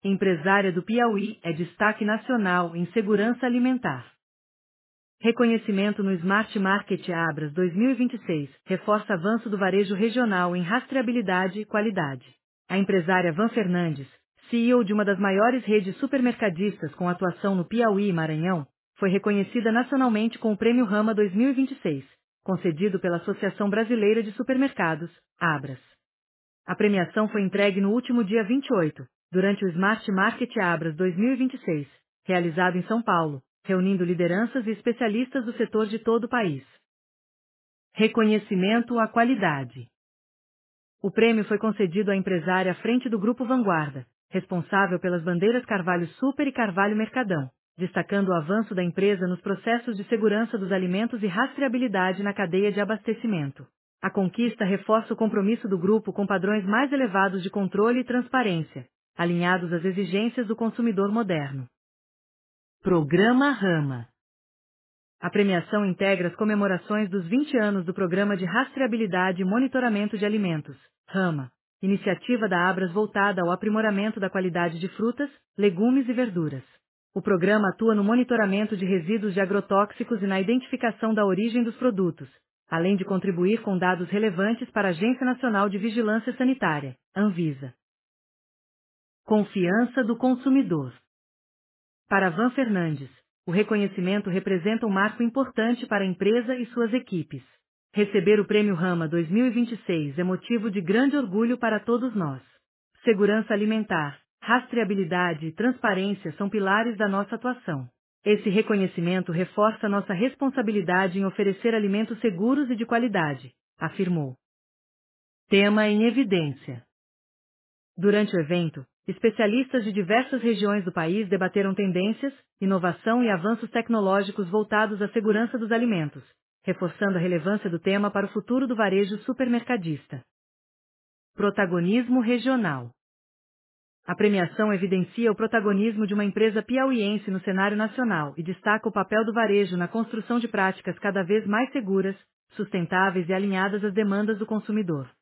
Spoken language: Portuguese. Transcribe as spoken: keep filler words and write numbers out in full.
Empresária do Piauí é destaque nacional em segurança alimentar. Reconhecimento no Smart Market Abras dois mil e vinte e seis reforça avanço do varejo regional em rastreabilidade e qualidade. A empresária Van Fernandes, C E O de uma das maiores redes supermercadistas com atuação no Piauí e Maranhão, foi reconhecida nacionalmente com o Prêmio Rama dois mil e vinte e seis, concedido pela Associação Brasileira de Supermercados, Abras. A premiação foi entregue no último dia vinte e oito, durante o Smart Market Abras dois mil e vinte e seis, realizado em São Paulo, reunindo lideranças e especialistas do setor de todo o país. Reconhecimento à qualidade. O prêmio foi concedido à empresária à frente do Grupo Vanguarda, responsável pelas bandeiras Carvalho Super e Carvalho Mercadão, destacando o avanço da empresa nos processos de segurança dos alimentos e rastreabilidade na cadeia de abastecimento. A conquista reforça o compromisso do grupo com padrões mais elevados de controle e transparência, alinhados às exigências do consumidor moderno. Programa Rama. A premiação integra as comemorações dos vinte anos do Programa de Rastreabilidade e Monitoramento de Alimentos, Rama, iniciativa da Abras voltada ao aprimoramento da qualidade de frutas, legumes e verduras. O programa atua no monitoramento de resíduos de agrotóxicos e na identificação da origem dos produtos, além de contribuir com dados relevantes para a Agência Nacional de Vigilância Sanitária, Anvisa. Confiança do consumidor. Para Van Fernandes, o reconhecimento representa um marco importante para a empresa e suas equipes. Receber o Prêmio Rama dois mil e vinte e seis é motivo de grande orgulho para todos nós. Segurança alimentar, rastreabilidade e transparência são pilares da nossa atuação. Esse reconhecimento reforça nossa responsabilidade em oferecer alimentos seguros e de qualidade, afirmou. Tema em evidência. Durante o evento, especialistas de diversas regiões do país debateram tendências, inovação e avanços tecnológicos voltados à segurança dos alimentos, reforçando a relevância do tema para o futuro do varejo supermercadista. Protagonismo regional. A premiação evidencia o protagonismo de uma empresa piauiense no cenário nacional e destaca o papel do varejo na construção de práticas cada vez mais seguras, sustentáveis e alinhadas às demandas do consumidor.